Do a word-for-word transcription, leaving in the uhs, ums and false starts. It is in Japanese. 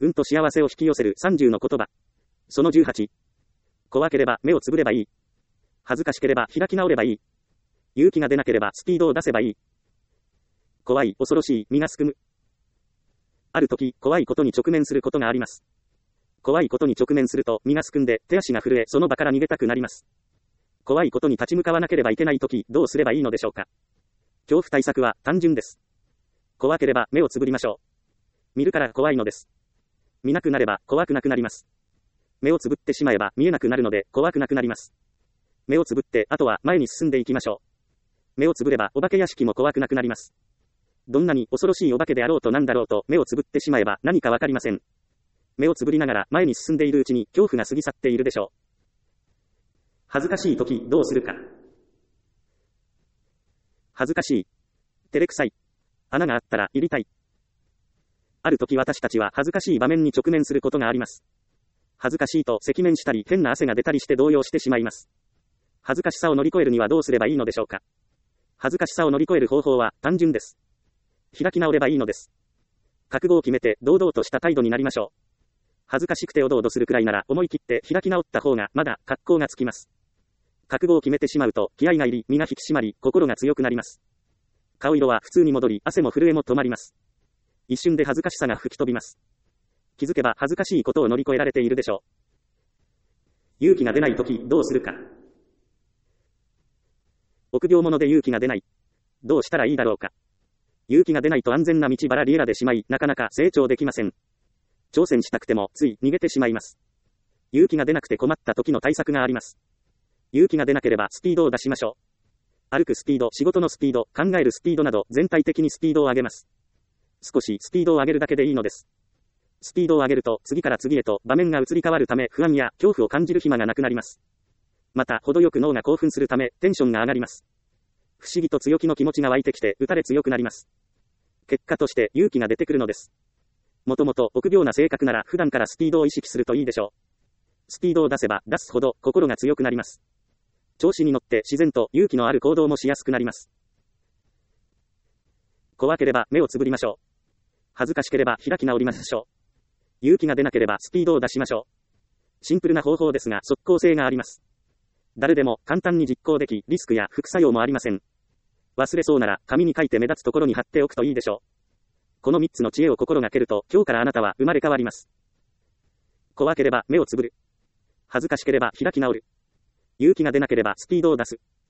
運と幸せを引き寄せるさんじゅうの言葉。そのじゅうはち。怖ければ目をつぶればいい。恥ずかしければ開き直ればいい。勇気が出なければスピードを出せばいい。怖い、恐ろしい、身がすくむ。ある時、怖いことに直面することがあります。怖いことに直面すると、身がすくんで、手足が震え、その場から逃げたくなります。怖いことに立ち向かわなければいけない時、どうすればいいのでしょうか。恐怖対策は単純です。怖ければ目をつぶりましょう。見るから怖いのです。見なくなれば怖くなくなります。目をつぶってしまえば見えなくなるので怖くなくなります。目をつぶって、あとは前に進んでいきましょう。目をつぶればお化け屋敷も怖くなくなります。どんなに恐ろしいお化けであろうとなんだろうと目をつぶってしまえば何かわかりません。目をつぶりながら前に進んでいるうちに恐怖が過ぎ去っているでしょう。恥ずかしい時どうするか。恥ずかしい。照れくさい。穴があったら入りたい。ある時私たちは恥ずかしい場面に直面することがあります。恥ずかしいと赤面したり変な汗が出たりして動揺してしまいます。恥ずかしさを乗り越えるにはどうすればいいのでしょうか。恥ずかしさを乗り越える方法は単純です。開き直ればいいのです。覚悟を決めて堂々とした態度になりましょう。恥ずかしくておどおどするくらいなら思い切って開き直った方がまだ格好がつきます。覚悟を決めてしまうと気合が入り身が引き締まり心が強くなります。顔色は普通に戻り汗も震えも止まります。一瞬で恥ずかしさが吹き飛びます。気づけば恥ずかしいことを乗り越えられているでしょう。勇気が出ないときどうするか。臆病者で勇気が出ない。どうしたらいいだろうか。勇気が出ないと安全な道バラリエラでしまい、なかなか成長できません。挑戦したくてもつい逃げてしまいます。勇気が出なくて困った時の対策があります。勇気が出なければスピードを出しましょう。歩くスピード、仕事のスピード、考えるスピードなど全体的にスピードを上げます。少しスピードを上げるだけでいいのです。スピードを上げると次から次へと場面が移り変わるため不安や恐怖を感じる暇がなくなります。また程よく脳が興奮するためテンションが上がります。不思議と強気の気持ちが湧いてきて打たれ強くなります。結果として勇気が出てくるのです。もともと臆病な性格なら普段からスピードを意識するといいでしょう。スピードを出せば出すほど心が強くなります。調子に乗って自然と勇気のある行動もしやすくなります。怖ければ目をつぶりましょう。恥ずかしければ開き直りましょう。勇気が出なければスピードを出しましょう。シンプルな方法ですが即効性があります。誰でも簡単に実行でき、リスクや副作用もありません。忘れそうなら紙に書いて目立つところに貼っておくといいでしょう。このみっつの知恵を心がけると今日からあなたは生まれ変わります。怖ければ目をつぶる。恥ずかしければ開き直る。勇気が出なければスピードを出す。